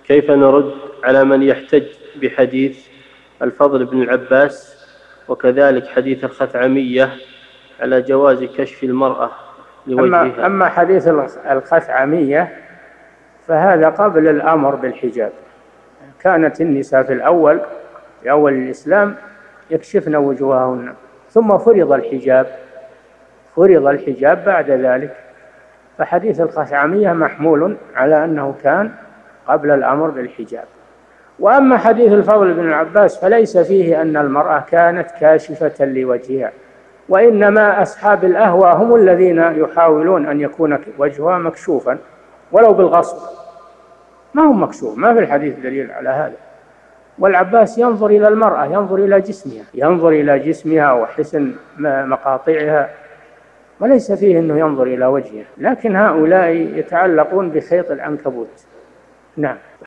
كيف نرد على من يحتج بحديث الفضل بن العباس وكذلك حديث الخثعمية على جواز كشف المرأة لوجهها؟ أما حديث الخثعمية فهذا قبل الأمر بالحجاب. كانت النساء في أول الإسلام يكشفن وجوههن، ثم فرض الحجاب بعد ذلك، فحديث الخثعمية محمول على أنه كان قبل الأمر بالحجاب. وأما حديث الفضل بن العباس فليس فيه أن المرأة كانت كاشفة لوجهها، وإنما أصحاب الأهواء هم الذين يحاولون أن يكون وجهها مكشوفا ولو بالغصب، ما هو مكشوف، ما في الحديث دليل على هذا. والعباس ينظر إلى المرأة، ينظر إلى جسمها وحسن مقاطعها، وليس فيه أنه ينظر إلى وجهها. لكن هؤلاء يتعلقون بخيط العنكبوت. نعم.